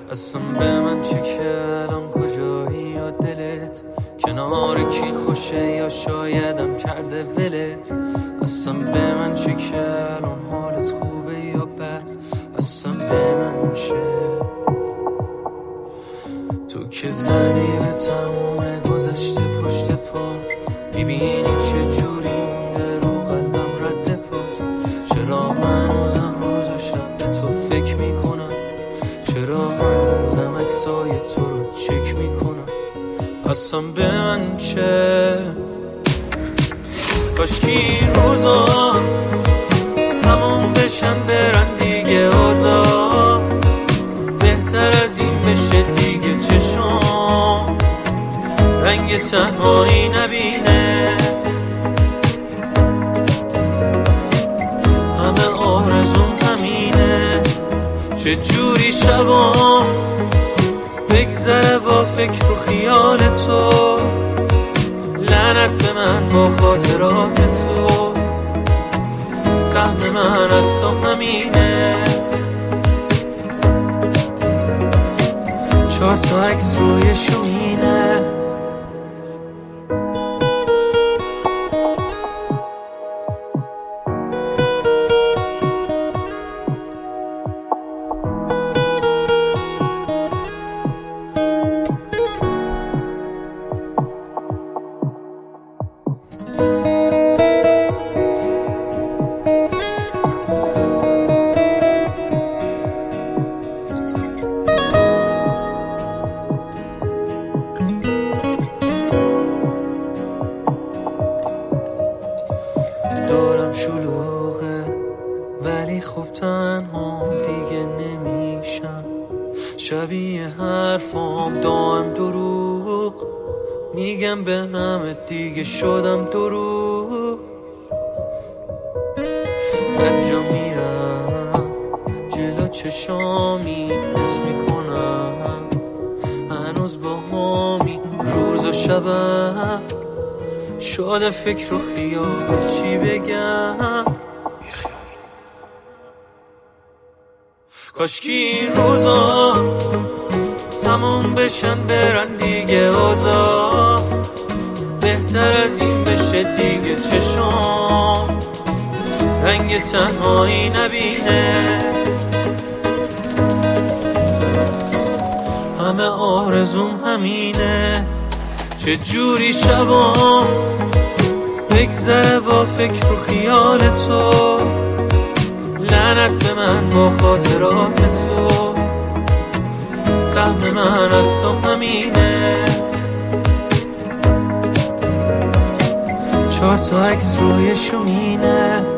اصلا به من چه که الان کجایی یا دلت کنار کی خوشه یا شایدم کرده ولت. اصلا به من چه که الان حالت خوبه یا بد، اصلا به من چه. تو که زدی به تموم گذشته پشت پا، میبینی چه جوری مونده رو قلبم رد پات. چرا هنوزم روز و شب به تو فکر میکنم، چرا هنوزم عکسای تو رو چک میکنم. اصلا به من چه. کاشکی روزان تموم بشن برن دیگه اوضاع، بهتر از این بشه دیگه چشم رنگ تنهایی نبینه. همه آرزوم همینه، چه جوری شبام بگذره با فکر و خیال تو. لعنت به من با خاطرات تو، سهم من از تو همینه. 4 تا عکس روی شومینه. دورم شلوغه ولی خب تنها دیگه نمیشم. شبیه حرفام دائم دروغ میگم به همه، دیگه شدم دروغ. هر جا میرم جلو چشامی حس میکنم هنوز با همی روز و شبم شده فکر و خیال. چی بگم کاشکی روزا تموم بشن برن دیگه اوضاع، بهتر از این بشه دیگه چشم رنگ تنهایی نبینه. همه آرزوم همینه، چه جوری شبام بگذره با فکر و خیال تو. لعنت به من با خاطرات تو، سهم من از تو همینه. 4 تا عکس روی شومینه.